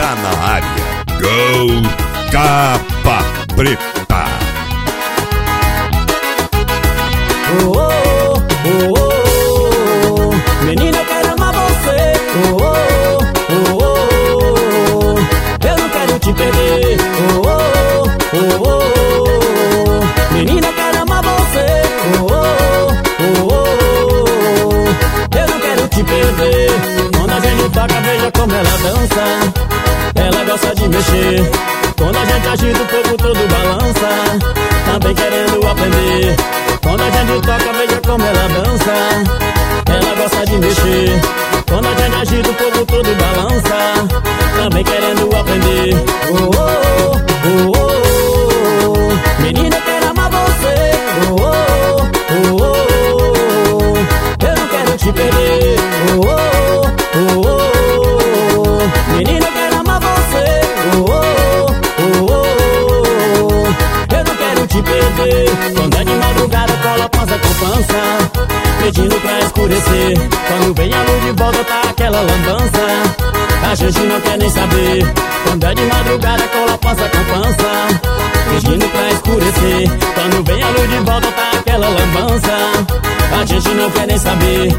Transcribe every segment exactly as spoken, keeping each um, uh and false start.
tá na área. Gol Capa Preta. Oh, oh, oh, oh, oh. Menina, eu quero amar você. Oh, oh, oh, oh, oh. Eu não quero te perder. Oh, oh, oh, oh, oh. Menina, eu quero amar você. Oh, oh, oh, oh, oh. Eu não quero te perder. Quando a gente toca, veja como ela dança. Ela gosta de mexer. Quando a gente agita, o povo todo balança. Também querendo aprender. Quando a gente toca, veja como ela dança. Ela gosta de mexer. Quando a gente agita, o povo todo balança. Também querendo aprender. Oh, oh, oh, oh, oh. Menina, eu quero amar você. Oh, oh, oh, oh, oh. Eu não quero te perder. Oh, oh, oh, oh, oh. Menina, eu quero amar você. Oh, oh, oh, oh, oh. Eu não quero te perder. Quando é de madrugada, cola a pança com pança, pedindo pra escurecer. Quando vem a luz de volta, tá aquela lambança. A gente não quer nem saber. Quando é de madrugada, cola a pança com pança, pedindo pra escurecer. Quando vem a luz de volta, tá aquela lambança. A gente não quer nem saber.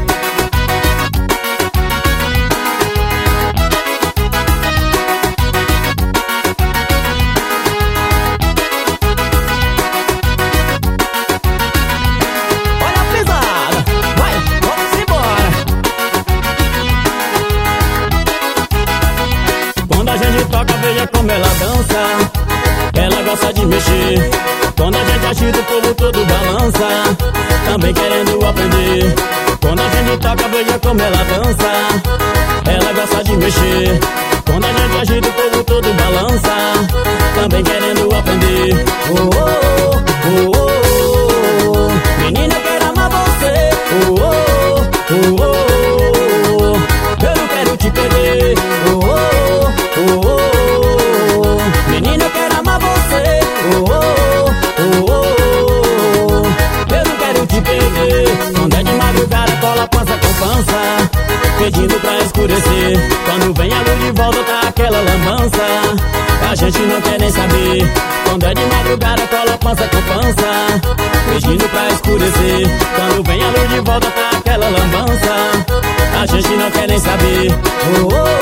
Toca, veja como ela dança. Ela gosta de mexer. Quando a gente agita, o povo todo balança. Também querendo aprender. Quando a gente toca, veja como ela dança. Ela gosta de mexer. Quando a gente agita, o povo todo balança. Também querendo aprender. Oh, oh, oh, oh, oh. Menina, eu quero amar você. Oh, oh, oh, oh, oh. Eu não quero te perder. Oh, oh, oh, oh. Menina, eu quero amar você. Oh, oh, oh, oh. Eu não quero te perder. Quando é de madrugada, cola pança com pança, pedindo pra escurecer. Quando vem a luz de volta, tá aquela lambança. A gente não quer nem saber. Quando é de madrugada, cola pança com pança, pedindo pra escurecer. Quando vem a luz de volta, tá aquela lambança. A gente não quer nem saber. Oh, oh.